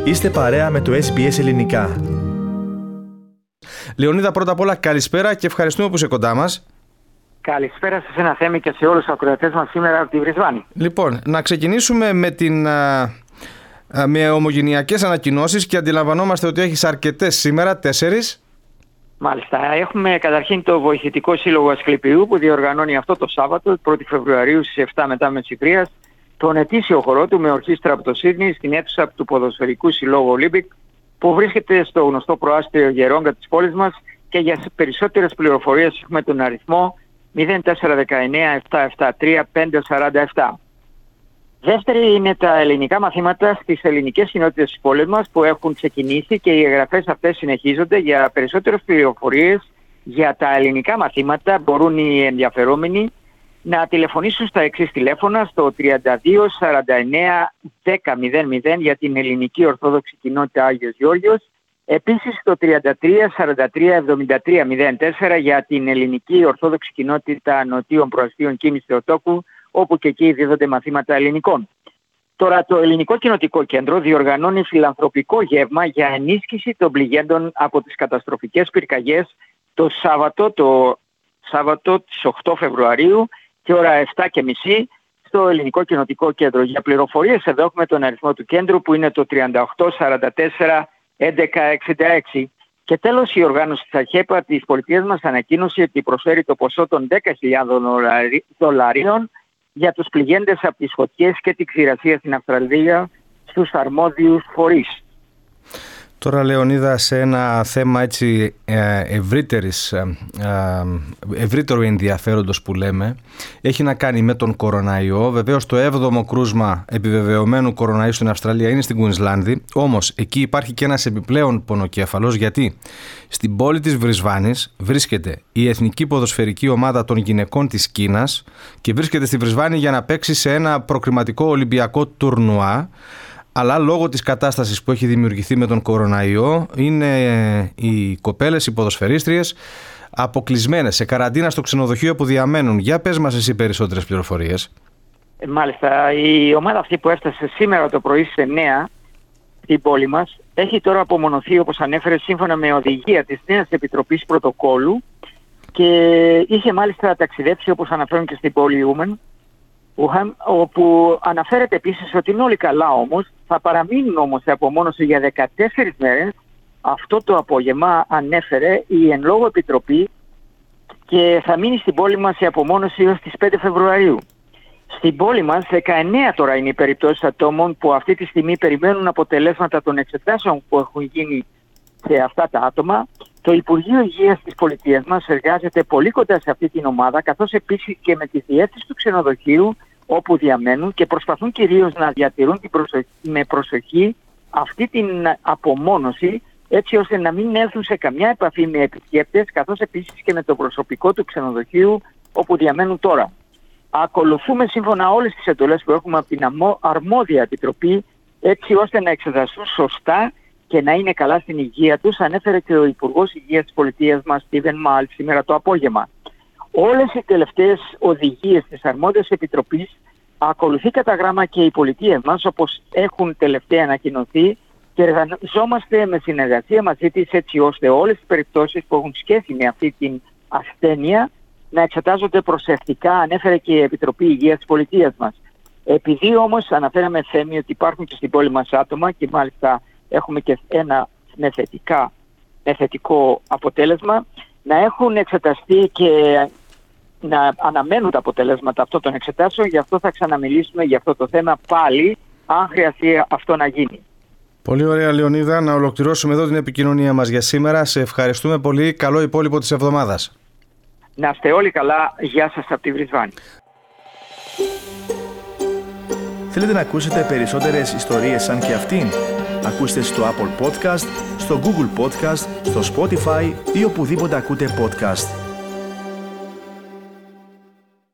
Είστε παρέα με το SBS Ελληνικά. Λεωνίδα, πρώτα απ' όλα καλησπέρα και ευχαριστούμε που είσαι κοντά μας. Καλησπέρα σε εσένα, Θέμη, και σε όλους τους ακροατές μας σήμερα από τη Βρισβάνη. Λοιπόν, να ξεκινήσουμε με ομογενειακές ανακοινώσεις και αντιλαμβανόμαστε ότι έχεις αρκετές σήμερα, 4. Μάλιστα. Έχουμε καταρχήν το Βοηθητικό Σύλλογο Ασκληπιού που διοργανώνει αυτό το Σάββατο, 1η Φεβρουαρίου στις 7 μετά μεσημβρίας, τον ετήσιο χορό του με ορχήστρα από το Σίδνεϊ στην αίθουσα του Ποδοσφαιρικού Συλλόγου Ολύμπικ που βρίσκεται στο γνωστό προάστιο Γερόγκα της πόλης μας, και για περισσότερες πληροφορίες έχουμε τον αριθμό 0419 773 547. Δεύτερη είναι τα ελληνικά μαθήματα στις ελληνικές κοινότητες της πόλης μας που έχουν ξεκινήσει, και οι εγγραφές αυτές συνεχίζονται. Για περισσότερες πληροφορίες για τα ελληνικά μαθήματα μπορούν οι ενδιαφερόμενοι να τηλεφωνήσουν στα εξής τηλέφωνα, στο 32 49 10 00 για την ελληνική Ορθόδοξη Κοινότητα Άγιος Γεώργιος, επίσης στο 33 43 73 04 για την ελληνική Ορθόδοξη Κοινότητα Νοτίων Προαστίων Κίνης Θεοτόκου, όπου και εκεί δίδονται μαθήματα ελληνικών. Τώρα, το Ελληνικό Κοινοτικό Κέντρο διοργανώνει φιλανθρωπικό γεύμα για ενίσχυση των πληγέντων από τις καταστροφικές πυρκαγιές το Σάββατο τις 8 Φεβρουαρίου και ώρα 7:30 στο Ελληνικό Κοινοτικό Κέντρο. Για πληροφορίες εδώ έχουμε τον αριθμό του κέντρου που είναι το 38 44 11 66. Και τέλος, η οργάνωση της ΑΧΕΠΑ της πολιτείας μας ανακοίνωσε ότι προσφέρει το ποσό των $10.000 για τους πληγέντες από τις φωτιές και την ξηρασία στην Αυστραλία στους αρμόδιους φορείς. Τώρα, Λεωνίδα, σε ένα θέμα έτσι ευρύτερου ενδιαφέροντος που λέμε, έχει να κάνει με τον κοροναϊό. Βεβαίως το 7ο κρούσμα επιβεβαιωμένου κοροναϊού στην Αυστραλία είναι στην Κουινσλάνδη, όμως εκεί υπάρχει και ένας επιπλέον πονοκέφαλος, γιατί στην πόλη της Βρισβάνης βρίσκεται η εθνική ποδοσφαιρική ομάδα των γυναικών της Κίνας και βρίσκεται στη Βρισβάνη για να παίξει σε ένα προκριματικό ολυμπιακό τουρνουά. Αλλά λόγω της κατάστασης που έχει δημιουργηθεί με τον κοροναϊό, είναι οι κοπέλες, οι ποδοσφαιρίστριες, αποκλεισμένες σε καραντίνα στο ξενοδοχείο που διαμένουν. Για πες μας εσύ περισσότερες πληροφορίες. Μάλιστα, η ομάδα αυτή που έφτασε σήμερα το πρωί στις 9 στην πόλη μας έχει τώρα απομονωθεί, όπως ανέφερε, σύμφωνα με οδηγία της νέας Επιτροπής Πρωτοκόλου, και είχε μάλιστα ταξιδέψει, όπως αναφέρουν και στην πόλη Ούχαν, όπου αναφέρεται επίσης ότι είναι όλοι καλά, όμως θα παραμείνουν όμως σε απομόνωση για 14 μέρες. Αυτό το απόγευμα ανέφερε η εν λόγω επιτροπή, και θα μείνει στην πόλη μας σε απομόνωση έως τις 5 Φεβρουαρίου. Στην πόλη μας 19 τώρα είναι οι περιπτώσεις ατόμων που αυτή τη στιγμή περιμένουν αποτελέσματα των εξετάσεων που έχουν γίνει σε αυτά τα άτομα. Το Υπουργείο Υγείας της πολιτείας μας εργάζεται πολύ κοντά σε αυτή την ομάδα, καθώς επίσης και με τη διεύθυνση του ξενοδοχείου όπου διαμένουν, και προσπαθούν κυρίως να διατηρούν με προσοχή αυτή την απομόνωση, έτσι ώστε να μην έρθουν σε καμιά επαφή με επισκέπτες, καθώς επίσης και με το προσωπικό του ξενοδοχείου όπου διαμένουν τώρα. Ακολουθούμε σύμφωνα όλες τις εντολές που έχουμε από την αρμόδια επιτροπή, έτσι ώστε να εξεταστούν σωστά και να είναι καλά στην υγεία τους, ανέφερε και ο Υπουργός Υγείας της πολιτείας μας, Στίβεν Μάλ, σήμερα το απόγευμα. Όλες οι τελευταίες οδηγίες της αρμόδιας επιτροπής ακολουθεί κατά γράμμα και η πολιτεία μας, όπως έχουν τελευταία ανακοινωθεί, και εργαζόμαστε με συνεργασία μαζί της, έτσι ώστε όλες τις περιπτώσεις που έχουν σχέση με αυτή την ασθένεια να εξετάζονται προσεκτικά, ανέφερε και η Επιτροπή Υγείας της πολιτείας μας. Επειδή όμως αναφέραμε, Θέμη, ότι υπάρχουν και στην πόλη μας άτομα, και μάλιστα έχουμε και ένα με θετικό αποτέλεσμα, να έχουν εξεταστεί και να αναμένουν τα αποτελέσματα αυτών των εξετάσεων. Γι' αυτό θα ξαναμιλήσουμε για αυτό το θέμα πάλι, αν χρειαστεί αυτό να γίνει. Πολύ ωραία, Λεωνίδα. Να ολοκληρώσουμε εδώ την επικοινωνία μας για σήμερα. Σε ευχαριστούμε πολύ. Καλό υπόλοιπο της εβδομάδας. Να είστε όλοι καλά. Γεια σας από τη Βρισβάνη. Θέλετε να ακούσετε περισσότερες ιστορίες σαν και αυτήν? Ακούστε στο Apple Podcast, στο Google Podcast, στο Spotify ή οπουδήποτε ακούτε podcast.